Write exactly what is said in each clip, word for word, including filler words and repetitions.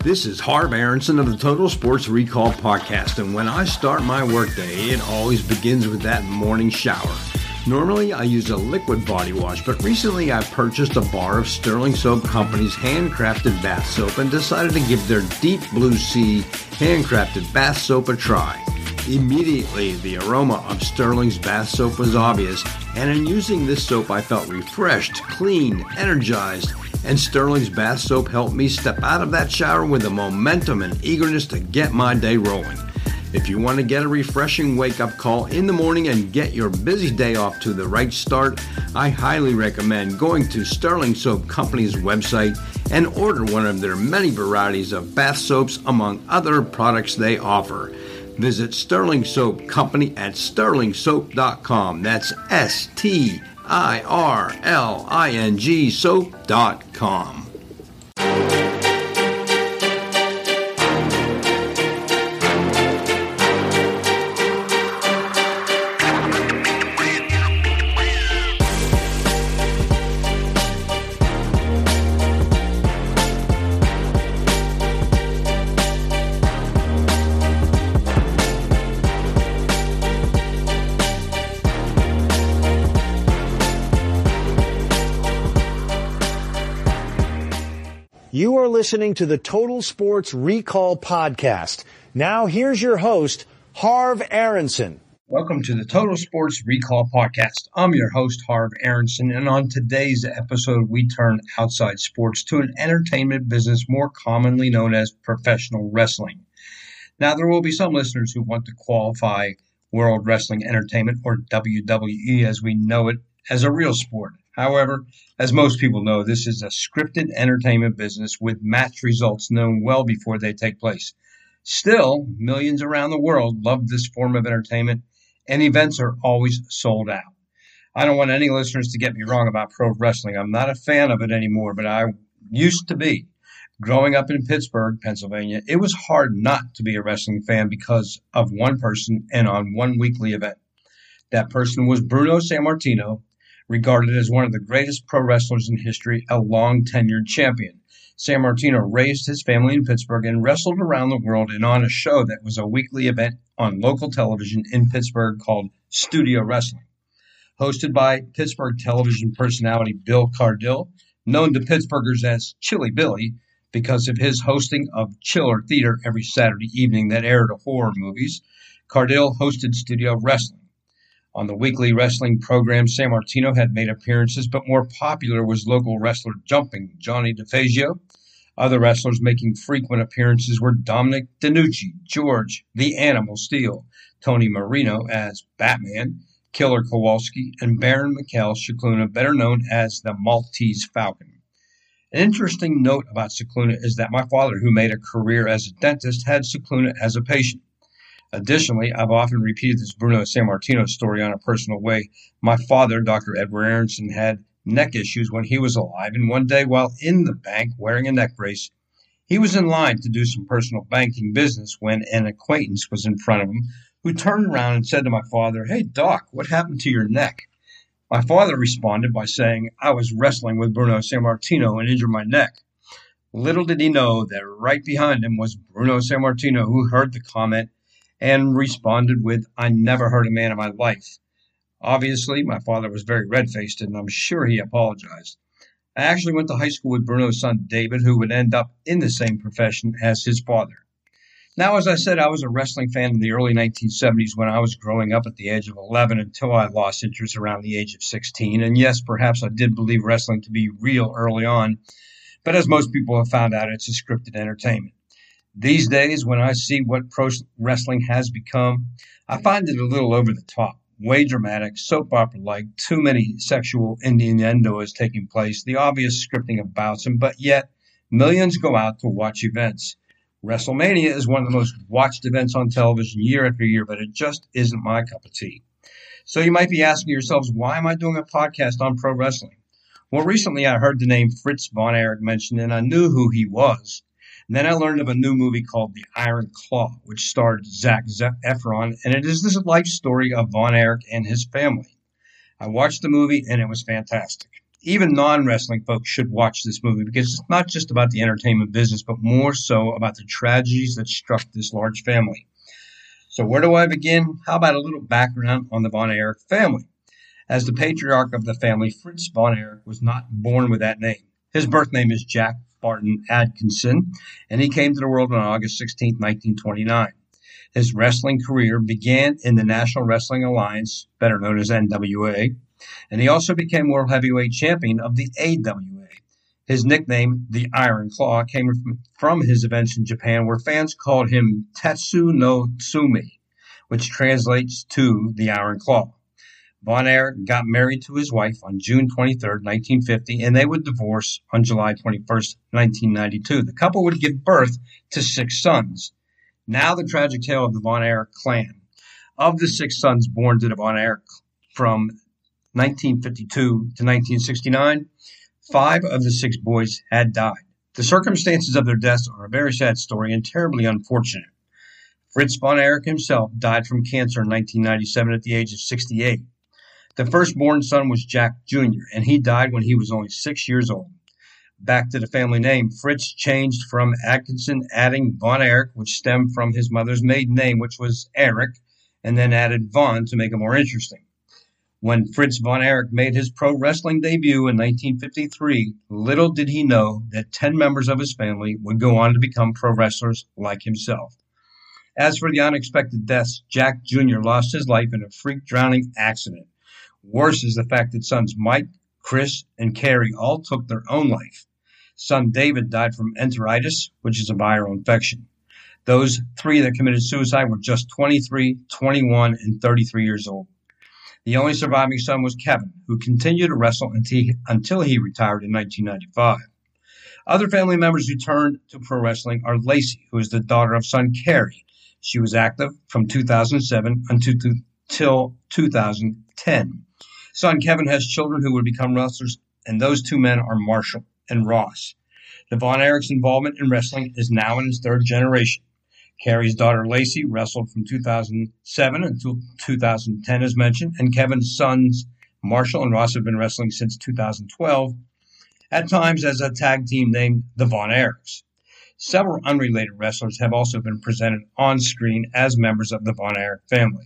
This is Harv Aronson of the Total Sports Recall Podcast, and when I start my workday, it always begins with that morning shower. Normally, I use a liquid body wash, but recently I purchased a bar of Sterling Soap Company's handcrafted bath soap and decided to give their Deep Blue Sea handcrafted bath soap a try. Immediately, the aroma of Sterling's bath soap was obvious, and in using this soap, I felt refreshed, clean, energized, and Sterling's bath soap helped me step out of that shower with the momentum and eagerness to get my day rolling. If you want to get a refreshing wake-up call in the morning and get your busy day off to the right start, I highly recommend going to Sterling Soap Company's website and order one of their many varieties of bath soaps among other products they offer. Visit Sterling Soap Company at sterling soap dot com. That's S T I R L I N G soap dot com. You are listening to the Total Sports Recall Podcast. Now here's your host, Harv Aronson. Welcome to the Total Sports Recall Podcast. I'm your host, Harv Aronson, and on today's episode, we turn outside sports to an entertainment business more commonly known as professional wrestling. Now, there will be some listeners who want to qualify World Wrestling Entertainment, or W W E as we know it, as a real sport. However, as most people know, this is a scripted entertainment business with match results known well before they take place. Still, millions around the world love this form of entertainment, and events are always sold out. I don't want any listeners to get me wrong about pro wrestling. I'm not a fan of it anymore, but I used to be. Growing up in Pittsburgh, Pennsylvania, it was hard not to be a wrestling fan because of one person and on one weekly event. That person was Bruno Sammartino, regarded as one of the greatest pro wrestlers in history, a long-tenured champion. Sammartino raised his family in Pittsburgh and wrestled around the world and on a show that was a weekly event on local television in Pittsburgh called Studio Wrestling. Hosted by Pittsburgh television personality Bill Cardille, known to Pittsburghers as Chilly Billy because of his hosting of Chiller Theater every Saturday evening that aired horror movies, Cardille hosted Studio Wrestling. On the weekly wrestling program, Sammartino had made appearances, but more popular was local wrestler Jumping Johnny DeFazio. Other wrestlers making frequent appearances were Dominic DeNucci, George the Animal Steele, Tony Marino as Batman, Killer Kowalski, and Baron Mikhail Scicluna, better known as the Maltese Falcon. An interesting note about Scicluna is that my father, who made a career as a dentist, had Scicluna as a patient. Additionally, I've often repeated this Bruno Sammartino story on a personal way. My father, Doctor Edward Aronson, had neck issues when he was alive, and one day while in the bank wearing a neck brace, he was in line to do some personal banking business when an acquaintance was in front of him who turned around and said to my father, "Hey, Doc, what happened to your neck?" My father responded by saying, "I was wrestling with Bruno Sammartino and injured my neck." Little did he know that right behind him was Bruno Sammartino, who heard the comment and responded with, "I never hurt a man in my life." Obviously, my father was very red-faced, and I'm sure he apologized. I actually went to high school with Bruno's son, David, who would end up in the same profession as his father. Now, as I said, I was a wrestling fan in the early nineteen seventies when I was growing up at the age of eleven until I lost interest around the age of sixteen. And yes, perhaps I did believe wrestling to be real early on, but as most people have found out, it's a scripted entertainment. These days, when I see what pro wrestling has become, I find it a little over the top, way dramatic, soap opera-like, too many sexual innuendos taking place, the obvious scripting of bouts, and but yet millions go out to watch events. WrestleMania is one of the most watched events on television year after year, but it just isn't my cup of tea. So you might be asking yourselves, why am I doing a podcast on pro wrestling? Well, recently I heard the name Fritz von Erich mentioned, and I knew who he was. And then I learned of a new movie called The Iron Claw, which starred Zac Efron, and it is this life story of Von Erich and his family. I watched the movie, and it was fantastic. Even non-wrestling folks should watch this movie because it's not just about the entertainment business, but more so about the tragedies that struck this large family. So where do I begin? How about a little background on the Von Erich family? As the patriarch of the family, Fritz Von Erich was not born with that name. His birth name is Jack Barton Atkinson, and he came to the world on August sixteenth, nineteen twenty-nine. His wrestling career began in the National Wrestling Alliance, better known as N W A, and he also became World Heavyweight Champion of the A W A. His nickname, the Iron Claw, came from his events in Japan where fans called him Tetsu no Tsumi, which translates to the Iron Claw. Von Erich got married to his wife on June twenty-third, nineteen fifty, and they would divorce on July twenty-first, nineteen ninety-two. The couple would give birth to six sons. Now the tragic tale of the Von Erich clan. Of the six sons born to the Von Erich from nineteen fifty-two to nineteen sixty-nine, five of the six boys had died. The circumstances of their deaths are a very sad story and terribly unfortunate. Fritz Von Erich himself died from cancer in nineteen ninety-seven at the age of sixty-eight. The firstborn son was Jack Junior, and he died when he was only six years old. Back to the family name, Fritz changed from Atkinson, adding Von Erich, which stemmed from his mother's maiden name, which was Erich, and then added Von to make it more interesting. When Fritz Von Erich made his pro wrestling debut in nineteen fifty-three, little did he know that ten members of his family would go on to become pro wrestlers like himself. As for the unexpected deaths, Jack Junior lost his life in a freak drowning accident. Worse is the fact that sons Mike, Chris, and Carrie all took their own life. Son David died from enteritis, which is a viral infection. Those three that committed suicide were just twenty-three, twenty-one, and thirty-three years old. The only surviving son was Kevin, who continued to wrestle until he retired in nineteen ninety-five. Other family members who turned to pro wrestling are Lacey, who is the daughter of son Kerry. She was active from two thousand seven until two thousand ten. Son Kevin has children who would become wrestlers, and those two men are Marshall and Ross. The Von Erichs' involvement in wrestling is now in its third generation. Carrie's daughter Lacey wrestled from two thousand seven until two thousand ten, as mentioned, and Kevin's sons Marshall and Ross have been wrestling since two thousand twelve, at times as a tag team named the Von Erichs. Several unrelated wrestlers have also been presented on screen as members of the Von Erich family.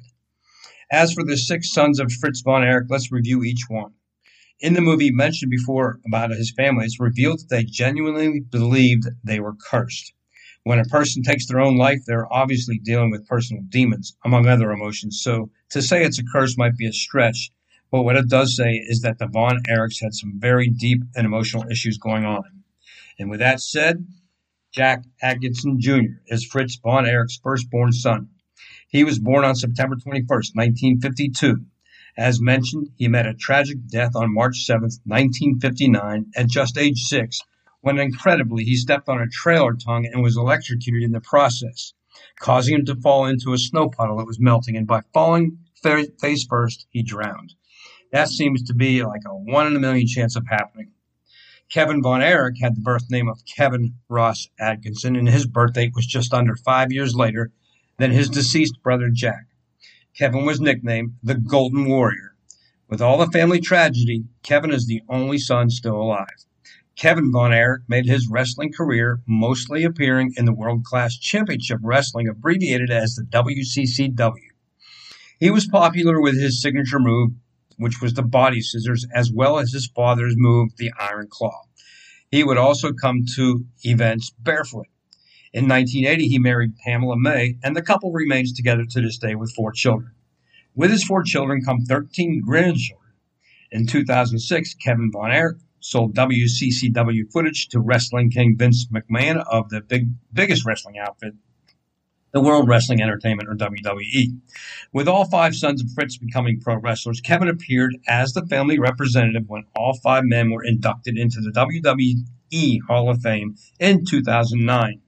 As for the six sons of Fritz Von Erich, let's review each one. In the movie mentioned before about his family, it's revealed that they genuinely believed they were cursed. When a person takes their own life, they're obviously dealing with personal demons, among other emotions. So to say it's a curse might be a stretch, but what it does say is that the Von Erichs had some very deep and emotional issues going on. And with that said, Jack Atkinson Junior is Fritz Von Erich's firstborn son. He was born on September twenty-first, nineteen fifty-two. As mentioned, he met a tragic death on March seventh, nineteen fifty-nine, at just age six, when incredibly he stepped on a trailer tongue and was electrocuted in the process, causing him to fall into a snow puddle that was melting, and by falling face first, he drowned. That seems to be like a one in a million chance of happening. Kevin Von Erich had the birth name of Kevin Ross Atkinson, and his birth date was just under five years later than his deceased brother Jack. Kevin was nicknamed the Golden Warrior. With all the family tragedy, Kevin is the only son still alive. Kevin Von Erich made his wrestling career mostly appearing in the World Class Championship Wrestling, abbreviated as the W C C W. He was popular with his signature move, which was the body scissors, as well as his father's move, the Iron Claw. He would also come to events barefoot. In nineteen eighty, he married Pamela May, and the couple remains together to this day with four children. With his four children come thirteen grandchildren. In two thousand six, Kevin Von Erich sold W C C W footage to Wrestling King Vince McMahon of the big, biggest wrestling outfit, the World Wrestling Entertainment, or W W E. With all five sons of Fritz becoming pro wrestlers, Kevin appeared as the family representative when all five men were inducted into the W W E Hall of Fame in two thousand nine.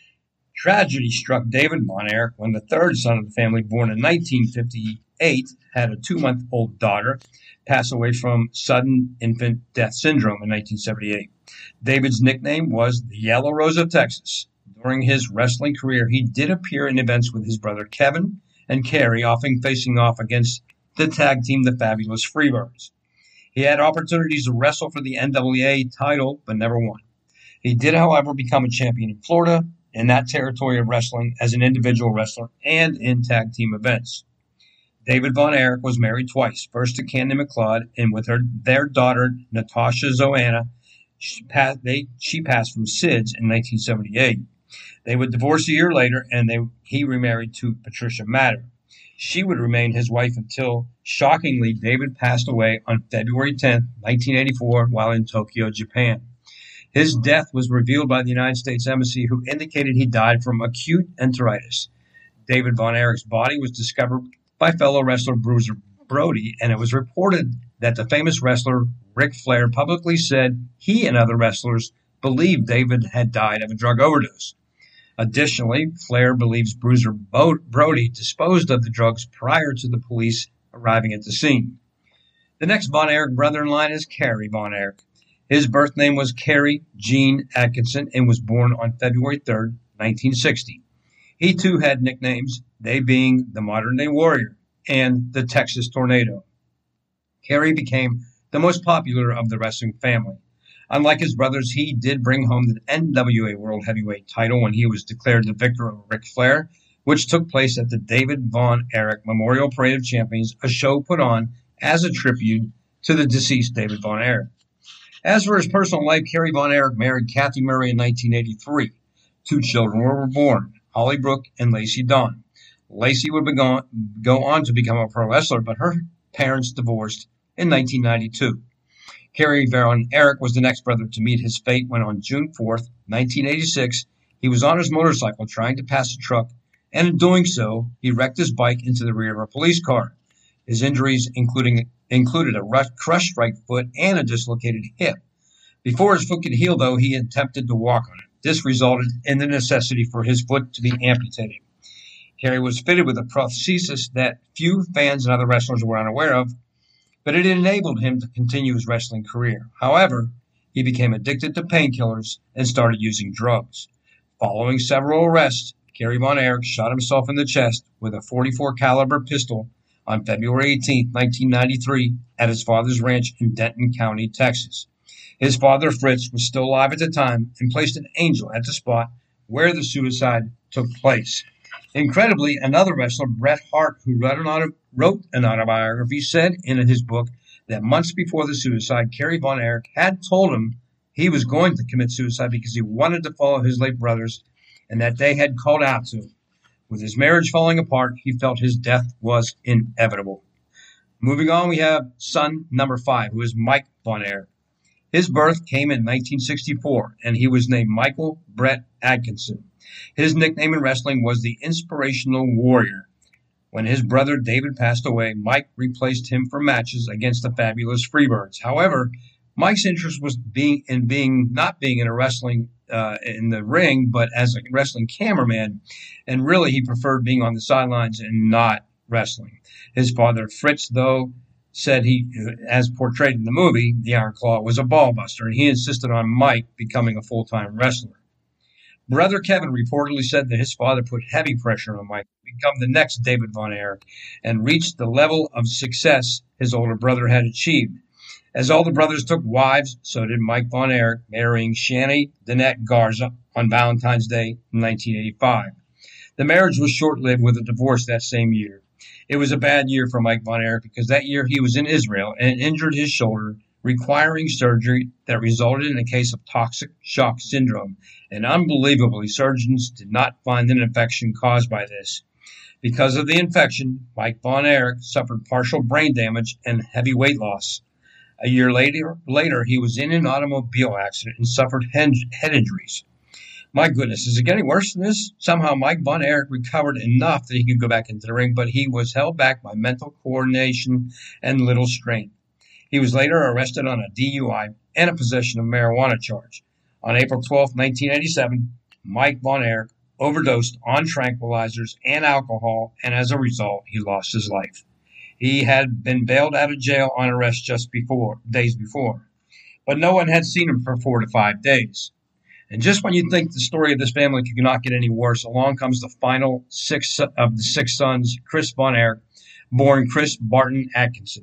Tragedy struck David Von Erich when the third son of the family, born in nineteen fifty-eight, had a two-month-old daughter pass away from sudden infant death syndrome in nineteen seventy-eight. David's nickname was the Yellow Rose of Texas. During his wrestling career, he did appear in events with his brother Kevin and Kerry, often facing off against the tag team, the Fabulous Freebirds. He had opportunities to wrestle for the N W A title, but never won. He did, however, become a champion in Florida, in that territory of wrestling, as an individual wrestler and in tag team events. David Von Erich was married twice, first to Candy McLeod, and with her their daughter, Natasha Zoanna, she passed, they, she passed from S I D S in nineteen seventy-eight. They would divorce a year later, and they, he remarried to Patricia Matter. She would remain his wife until, shockingly, David passed away on February tenth, nineteen eighty-four, while in Tokyo, Japan. His death was revealed by the United States Embassy, who indicated he died from acute enteritis. David Von Erich's body was discovered by fellow wrestler Bruiser Brody, and it was reported that the famous wrestler Ric Flair publicly said he and other wrestlers believed David had died of a drug overdose. Additionally, Flair believes Bruiser Brody disposed of the drugs prior to the police arriving at the scene. The next Von Erich brother in line is Kerry Von Erich. His birth name was Kerry Gene Atkinson and was born on February third, nineteen sixty. He too had nicknames, they being the Modern-Day Warrior and the Texas Tornado. Kerry became the most popular of the wrestling family. Unlike his brothers, he did bring home the N W A World Heavyweight title when he was declared the victor over Ric Flair, which took place at the David Von Erich Memorial Parade of Champions, a show put on as a tribute to the deceased David Von Erich. As for his personal life, Kerry Von Erich married Kathy Murray in nineteen eighty-three. Two children were born, Holly Brooke and Lacey Dawn. Lacey would go on to become a pro wrestler, but her parents divorced in nineteen ninety-two. Kerry Von Erich was the next brother to meet his fate when on June fourth, nineteen eighty-six, he was on his motorcycle trying to pass a truck, and in doing so, he wrecked his bike into the rear of a police car. His injuries including, included a crushed right foot and a dislocated hip. Before his foot could heal, though, he attempted to walk on it. This resulted in the necessity for his foot to be amputated. Kerry was fitted with a prosthesis that few fans and other wrestlers were unaware of, but it enabled him to continue his wrestling career. However, he became addicted to painkillers and started using drugs. Following several arrests, Kerry Von Erich shot himself in the chest with a forty-four caliber pistol on February eighteenth, nineteen ninety-three, at his father's ranch in Denton County, Texas. His father, Fritz, was still alive at the time and placed an angel at the spot where the suicide took place. Incredibly, another wrestler, Bret Hart, who wrote an, auto- wrote an autobiography, said in his book that months before the suicide, Kerry Von Erich had told him he was going to commit suicide because he wanted to follow his late brothers and that they had called out to him. With his marriage falling apart, he felt his death was inevitable. Moving on, we have son number five, who is Mike Von Erich. His birth came in nineteen sixty-four, and he was named Michael Brett Atkinson. His nickname in wrestling was the Inspirational Warrior. When his brother David passed away, Mike replaced him for matches against the Fabulous Freebirds. However, Mike's interest was being in being not being in a wrestling uh, in the ring, but as a wrestling cameraman, and really he preferred being on the sidelines and not wrestling. His father Fritz, though, said he, as portrayed in the movie, the Iron Claw was a ball buster, and he insisted on Mike becoming a full-time wrestler. Brother Kevin reportedly said that his father put heavy pressure on Mike to become the next David Von Erich and reach the level of success his older brother had achieved. As all the brothers took wives, so did Mike Von Erich, marrying Shanny Danette Garza on Valentine's Day in nineteen eighty-five. The marriage was short-lived with a divorce that same year. It was a bad year for Mike Von Erich because that year he was in Israel and injured his shoulder, requiring surgery that resulted in a case of toxic shock syndrome. And unbelievably, surgeons did not find an infection caused by this. Because of the infection, Mike Von Erich suffered partial brain damage and heavy weight loss. A year later, later he was in an automobile accident and suffered head injuries. My goodness, is it getting worse than this? Somehow Mike Von Erich recovered enough that he could go back into the ring, but he was held back by mental coordination and little strength. He was later arrested on a D U I and a possession of marijuana charge. On April twelfth, nineteen eighty-seven, Mike Von Erich overdosed on tranquilizers and alcohol, and as a result, he lost his life. He had been bailed out of jail on arrest just before, days before, but no one had seen him for four to five days. And just when you think the story of this family could not get any worse, along comes the final six of the six sons, Chris Von Erich, born Chris Barton Atkinson.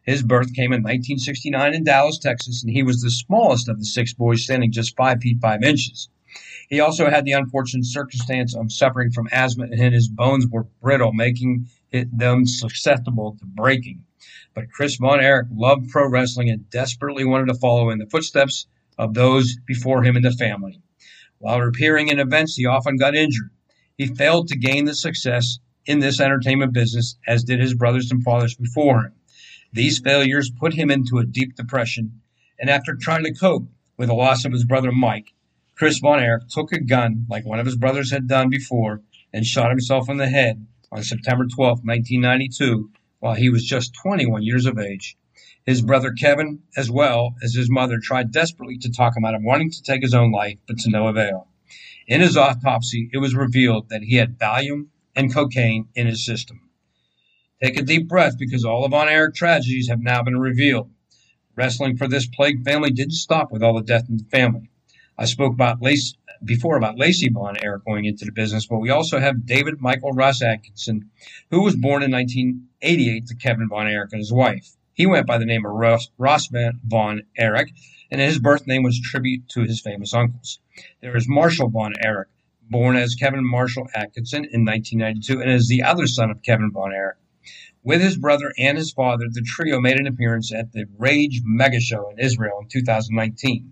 His birth came in nineteen sixty-nine in Dallas, Texas, and he was the smallest of the six boys, standing just five feet five inches. He also had the unfortunate circumstance of suffering from asthma, and his bones were brittle, making it, them susceptible to breaking. But Chris Von Erich loved pro wrestling and desperately wanted to follow in the footsteps of those before him in the family. While appearing in events, he often got injured. He failed to gain the success in this entertainment business, as did his brothers and fathers before him. These failures put him into a deep depression, and after trying to cope with the loss of his brother Mike, Chris Von Erich took a gun, like one of his brothers had done before, and shot himself in the head on September twelfth, nineteen ninety-two, while he was just twenty-one years of age. His brother Kevin, as well as his mother, tried desperately to talk him out of wanting to take his own life, but to no avail. In his autopsy, it was revealed that he had Valium and cocaine in his system. Take a deep breath, because all of Von Erich tragedies have now been revealed. Wrestling for this plagued family didn't stop with all the death in the family. I spoke about Lace, before about Lacey Von Erich going into the business, but we also have David Michael Ross Atkinson, who was born in nineteen eighty-eight to Kevin Von Erich and his wife. He went by the name of Ross, Ross Von Erich, and his birth name was a tribute to his famous uncles. There is Marshall Von Erich, born as Kevin Marshall Atkinson in nineteen ninety-two, and is the other son of Kevin Von Erich. With his brother and his father, the trio made an appearance at the Rage Mega Show in Israel in two thousand nineteen.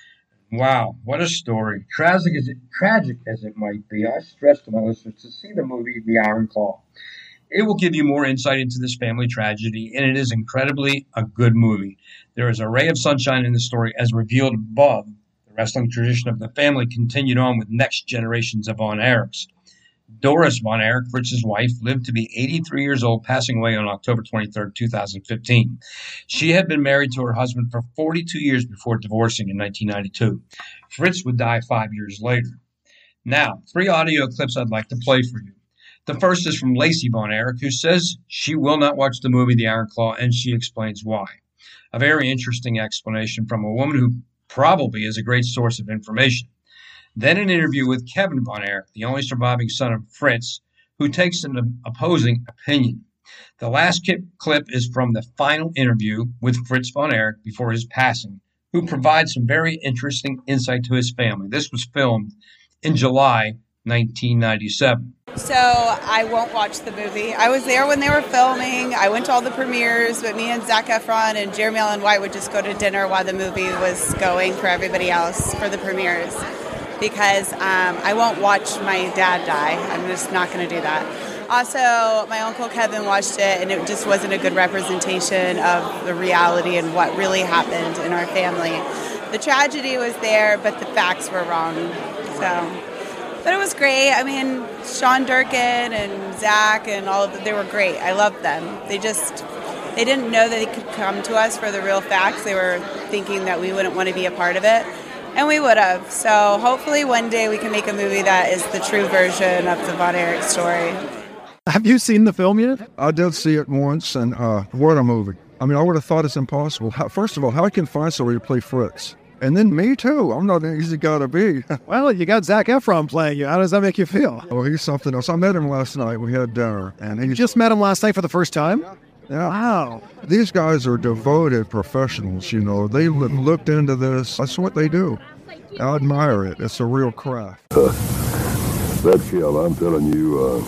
Wow, what a story. Tragic as it, tragic as it might be, I stress to my listeners to see the movie The Iron Claw. It will give you more insight into this family tragedy, and it is incredibly a good movie. There is a ray of sunshine in the story, as revealed above. The wrestling tradition of the family continued on with next generations of Von Erichs. Doris Von Erich, Fritz's wife, lived to be eighty-three years old, passing away on October twenty-third, two thousand fifteen. She had been married to her husband for forty-two years before divorcing in nineteen ninety-two. Fritz would die five years later. Now, three audio clips I'd like to play for you. The first is from Lacey Von Erich, who says she will not watch the movie The Iron Claw, and she explains why. A very interesting explanation from a woman who probably is a great source of information. Then an interview with Kevin Von Erich, the only surviving son of Fritz, who takes an opposing opinion. The last clip is from the final interview with Fritz Von Erich before his passing, who provides some very interesting insight to his family. This was filmed in July nineteen ninety-seven. So I won't watch the movie. I was there when they were filming. I went to all the premieres, but me and Zac Efron and Jeremy Allen White would just go to dinner while the movie was going for everybody else for the premieres. Because um, I won't watch my dad die. I'm just not going to do that. Also, my Uncle Kevin watched it, and it just wasn't a good representation of the reality and what really happened in our family. The tragedy was there, but the facts were wrong. So, but it was great. I mean, Sean Durkin and Zach and all of them, they were great. I loved them. They just, they didn't know that they could come to us for the real facts. They were thinking that we wouldn't want to be a part of it. And we would have. So hopefully one day we can make a movie that is the true version of the Von Erich story. Have you seen the film yet? I did see it once, and uh, what a movie. I mean, I would have thought it's impossible. How, first of all, how can you find somebody to play Fritz? And then me, too. I'm not an easy guy to be. Well, you got Zac Efron playing you. How does that make you feel? Oh, he's something else. I met him last night. We had dinner. And he You just met him last night for the first time? Yeah. Yeah. Wow. These guys are devoted professionals, you know. They looked into this. That's what they do. I admire it. It's a real craft. Uh, that kill, I'm telling you, uh,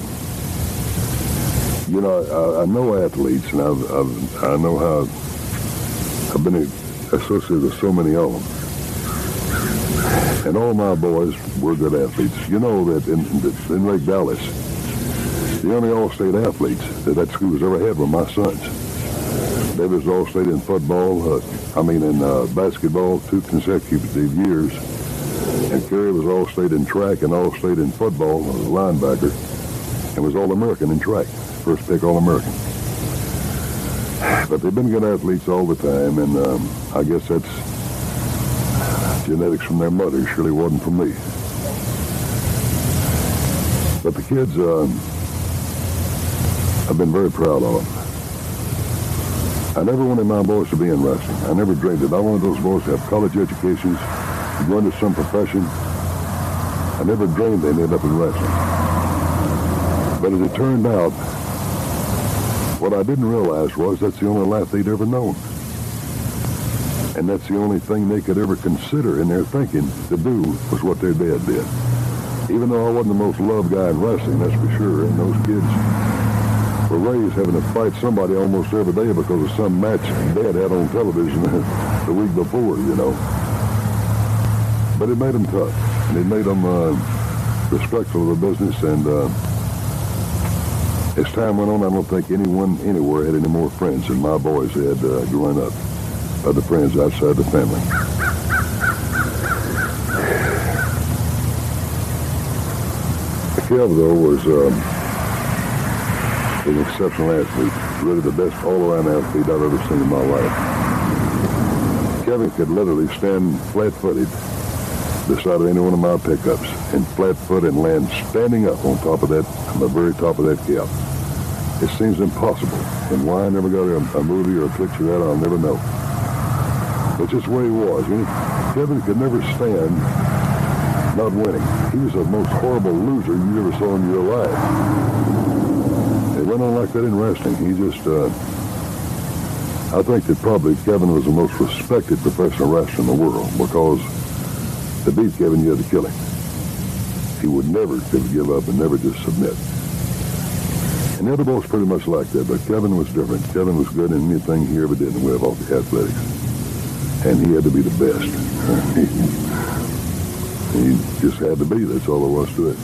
you know, I, I know athletes, and I've, I've, I know how I've been associated with so many of them. And all my boys were good athletes. You know that in, in Lake Dallas, the only all-state athletes that that school has ever had were my sons. They was all-state in football, uh, I mean in uh, basketball, two consecutive years. And Kerry was all-state in track and all-state in football, a linebacker, and was All-American in track, first pick All-American. But they've been good athletes all the time, and um, I guess that's genetics from their mother, surely wasn't from me. But the kids, um, I've been very proud of them. I never wanted my boys to be in wrestling. I never dreamed it. I wanted those boys to have college educations, to go into some profession. I never dreamed they'd end up in wrestling. But as it turned out, What I didn't realize was that's the only life they'd ever known. And that's the only thing they could ever consider in their thinking to do was what their dad did. Even though I wasn't the most loved guy in wrestling, that's for sure, and those kids were raised having to fight somebody almost every day because of some match Dad had on television the week before, you know. But it made them tough, and it made them uh, respectful of the business, and uh, as time went on, I don't think anyone anywhere had any more friends than my boys had uh, growing up, other friends outside the family. Kev, though, was um, an exceptional athlete, really the best all-around athlete I've ever seen in my life. Kevin could literally stand flat-footed beside any one of my pickups and flat-footed and land standing up on top of that, on the very top of that cap. It seems impossible, and why I never got a, a movie or a picture of that, I'll never know. But just the way he was. You know, Kevin could never stand not winning. He was the most horrible loser you ever saw in your life. It went on like that in wrestling. He just, uh, I think that probably Kevin was the most respected professional wrestler in the world because to beat Kevin, you had to kill him. He would never ever give up and never just submit. And the other boys pretty much like that, but Kevin was different. Kevin was good in anything he ever did in the way of athletics. And he had to be the best. He just had to be. That's all there was to it.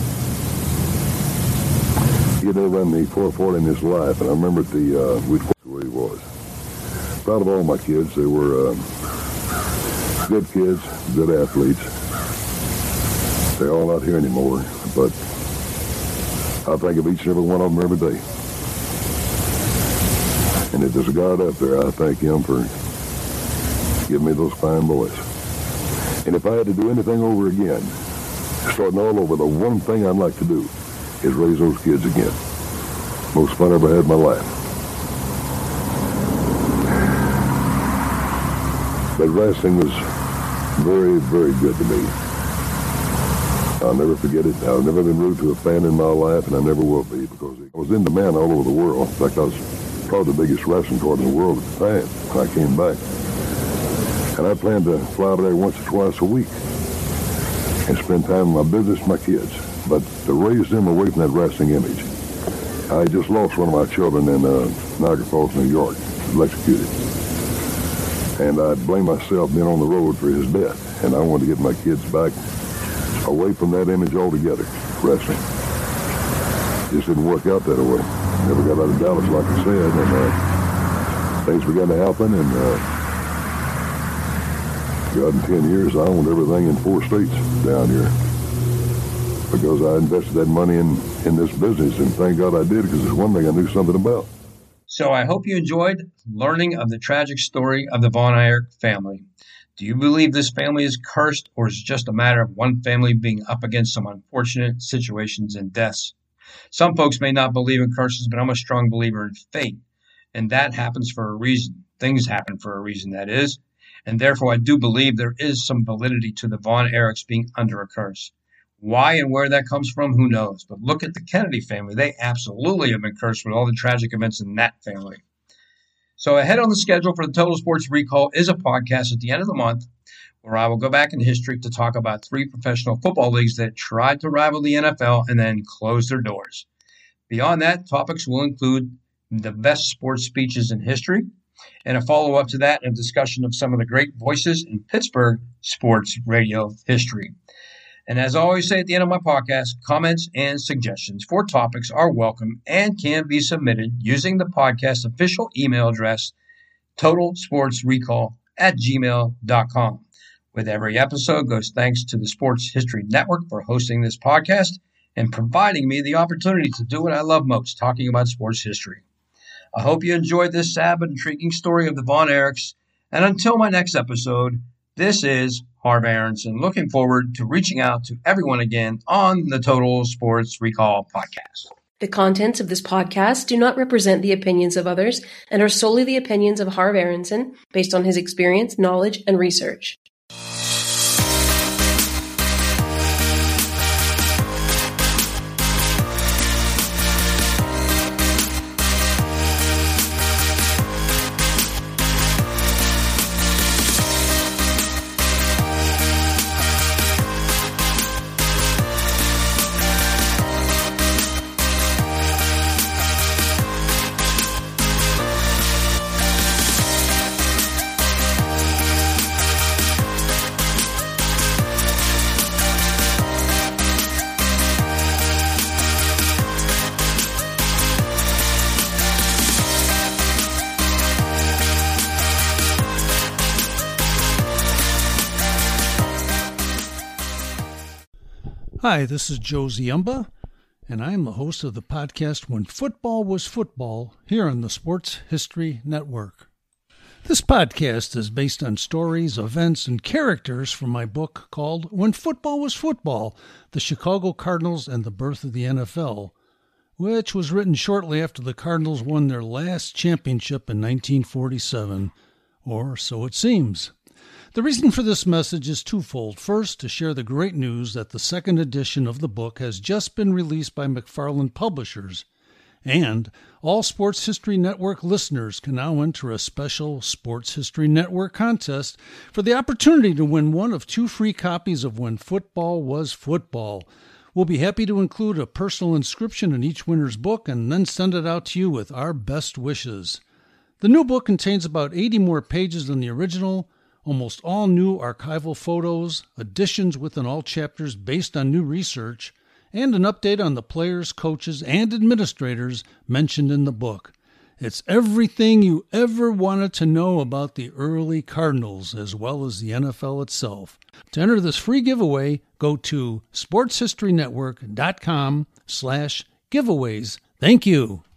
He had never run the four forty in his life, and I remember at the uh, we'd where he was. Proud of all my kids. They were uh, good kids, good athletes. They're all not here anymore, but I think of each and every one of them every day. And if there's a God up there, I thank him for giving me those fine boys. And if I had to do anything over again, starting all over, the one thing I'd like to do is raise those kids again. Most fun I ever had in my life. But wrestling was very, very good to me. I'll never forget it. I've never been rude to a fan in my life, and I never will be, because I was in demand all over the world. In fact, I was probably the biggest wrestling card in the world at the time when I came back. And I planned to fly over there once or twice a week and spend time with my business, my kids. But to raise them away from that wrestling image. I just lost one of my children in uh, Niagara Falls, New York, electrocuted. And I blame myself being on the road for his death. And I wanted to get my kids back away from that image altogether, wrestling. Just didn't work out that way. Never got out of Dallas, like I said, and uh, things began to happen, and uh, God, in ten years, I owned everything in four states down here because I invested that money in, in this business, and thank God I did, because it's one thing I knew something about. So I hope you enjoyed learning of the tragic story of the Von Erich family. Do you believe this family is cursed, or is it just a matter of one family being up against some unfortunate situations and deaths? Some folks may not believe in curses, but I'm a strong believer in fate, and that happens for a reason. Things happen for a reason, that is. And therefore, I do believe there is some validity to the Von Erichs being under a curse. Why and where that comes from, who knows? But look at the Kennedy family. They absolutely have been cursed with all the tragic events in that family. So ahead on the schedule for the Total Sports Recall is a podcast at the end of the month where I will go back in history to talk about three professional football leagues that tried to rival the N F L and then closed their doors. Beyond that, topics will include the best sports speeches in history, and a follow-up to that, a discussion of some of the great voices in Pittsburgh sports radio history. And as I always say at the end of my podcast, comments and suggestions for topics are welcome and can be submitted using the podcast official email address, totalsportsrecall at gmail dot com. With every episode goes thanks to the Sports History Network for hosting this podcast and providing me the opportunity to do what I love most, talking about sports history. I hope you enjoyed this sad but intriguing story of the Von Erichs. And until my next episode, this is Harv Aronson, looking forward to reaching out to everyone again on the Total Sports Recall podcast. The contents of this podcast do not represent the opinions of others and are solely the opinions of Harv Aronson based on his experience, knowledge, and research. Hi, this is Joe Ziemba, and I am the host of the podcast When Football Was Football here on the Sports History Network. This podcast is based on stories, events, and characters from my book called When Football Was Football, The Chicago Cardinals and the Birth of the N F L, which was written shortly after the Cardinals won their last championship in nineteen forty-seven, or so it seems. The reason for this message is twofold. First, to share the great news that the second edition of the book has just been released by McFarland Publishers, and all Sports History Network listeners can now enter a special Sports History Network contest for the opportunity to win one of two free copies of When Football Was Football. We'll be happy to include a personal inscription in each winner's book and then send it out to you with our best wishes. The new book contains about eighty more pages than the original, almost all new archival photos, additions within all chapters based on new research, and an update on the players, coaches, and administrators mentioned in the book. It's everything you ever wanted to know about the early Cardinals, as well as the N F L itself. To enter this free giveaway, go to sportshistorynetwork.com slash giveaways. Thank you.